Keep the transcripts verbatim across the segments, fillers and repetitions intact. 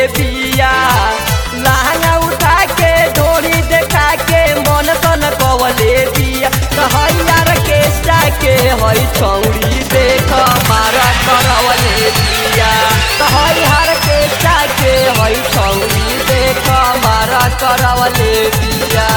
बिया लहंगा उठा के ढोरी देखा के मन सन कवले बिया कहैयार केस्टा के हई छौरी देख मारा करवले बिया कहैयार केस्टा के हई छौरी देख मारा करवले बिया।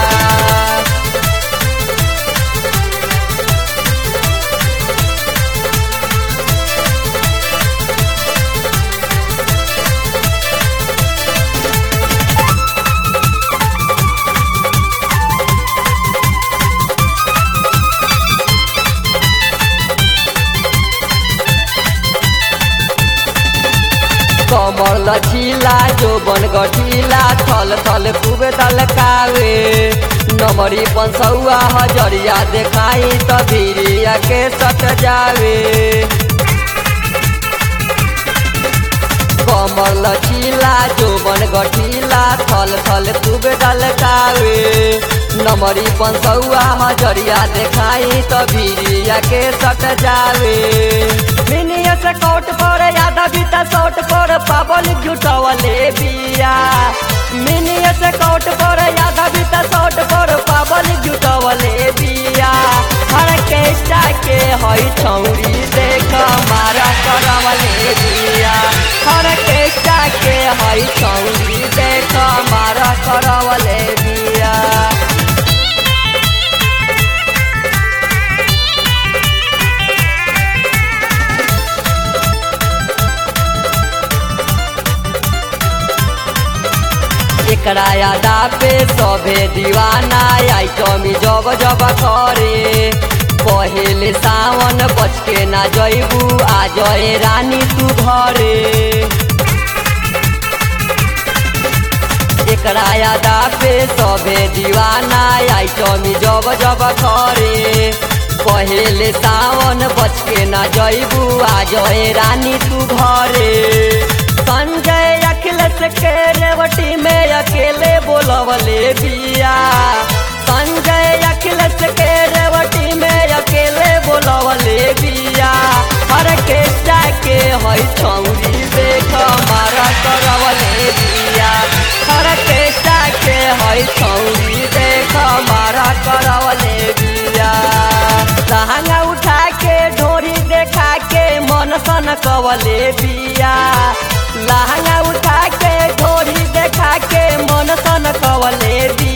कमर लचीला जो बन गठीला थल थल खूब दलकावे नमरी पंसौआ हजरिया देखाई त भिरिया के सट जावे। कमर लचीला जो बन गठीला थल थल खूब दलकावे नमरी पंसौआ हजरिया देखाई त भिरिया के सट जावे। मिनिया से कोट पर यादा बीता सोट पर पावल जुटवले बिया मिनिया से कोट पर यादा बीता सोट पर पावल जुटवले बिया हर केस्टा के हई छौरी देख मारा करवले बिया हर केस्टा के हई छौरी देख मारा करवले बिया। एकरा यादा पे सभे दीवाना आइटमी जब जब करे पहले सावन बच के ना जइबू आ जए रानी तू घरे। एकरा यादा पे सभे दीवाना आइटमी जब जब करे पहले सावन बच के ना जइबू आ जए रानी तू घरे। संजय अखिलेश के रेवटी में अकेले बोलवले बिया संजय अखिलेश के रेवटी में अकेले बोलवले बिया हर केस्टा के हई छौरी देख मारा करवले बिया हर केस्टा के हई छौरी देख मारा करवले बिया लहंगा उठा के ढोरी देखा के मन सन कवले बिया लहंगा उठा के ढोरी देखा के मन सन कवले बिया।